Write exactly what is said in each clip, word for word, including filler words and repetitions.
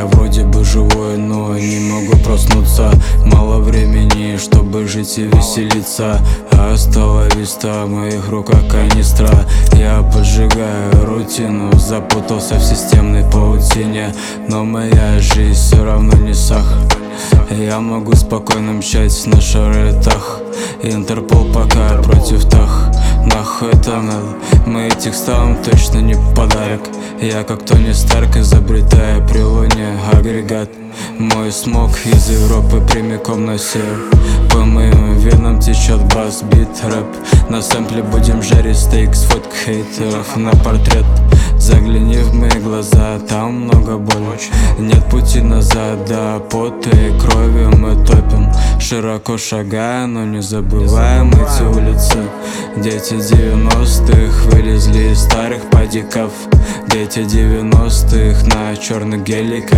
Я вроде бы живой, но не могу проснуться. Мало времени, чтобы жить и веселиться. Остановись-то в моих руках канистра. Я поджигаю рутину, запутался в системной паутине. Но моя жизнь все равно не сахар. Я могу спокойно мчать на шаретах. Интерпол пока против тах. Нахуй это надо, мои текста вам точно не подарок. Я как Тони Старк изобретаю при луне агрегат. Мой смог из Европы прямиком на север. По моим венам течет бас, бит, рэп. На сэмпле будем жарить стейк с фоток хейтеров на портрет. Загляни в мои глаза, там много боли. Нет пути назад, да пота и кровью мы топим. Широко шагая, но не забываем эти улицы. Дети девяностых вылезли из старых падиков. Дети девяностых на черных геликах.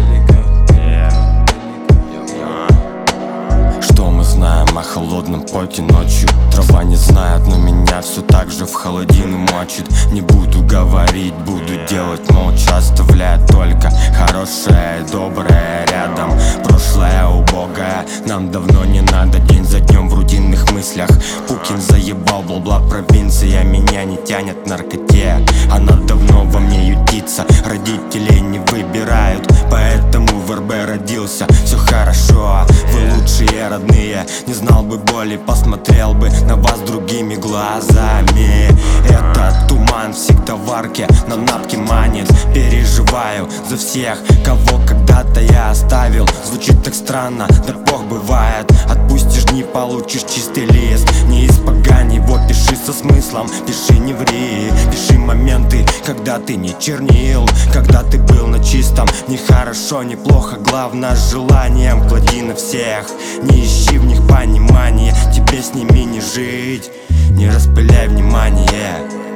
Что мы знаем о холодном поте ночью? Трава не знает, но меня все так же в холодину мочит. Не буду говорить, буду делать молча, оставляя только хорошее и доброе рядом. Прошлое убогое, нам давно не надо. День за днем в рутинных мыслях. Пукин заебал, бла-бла, провинция. Меня не тянет к наркоте, она давно во мне ютится. Родителей не выбирают, поэтому в эр бэ родился. Все хорошо, вы лучшие родные. Не знал бы боли, посмотрел бы на вас другими глазами. Этот туман всегда в арке, на напке манит. Переживаю за всех, кого когда-то я оставил. Звучит так странно, да бог бывает. Отпустишь, не получишь чистый лист. Не испогань его, пиши со смыслом. Пиши, не ври, пиши моменты, когда ты не чернил, когда ты был на чистом. Не хорошо, не плохо, главное с желанием. Клади на всех, не ищи в них понимания. Тебе с ними не жить, не распыляй внимание.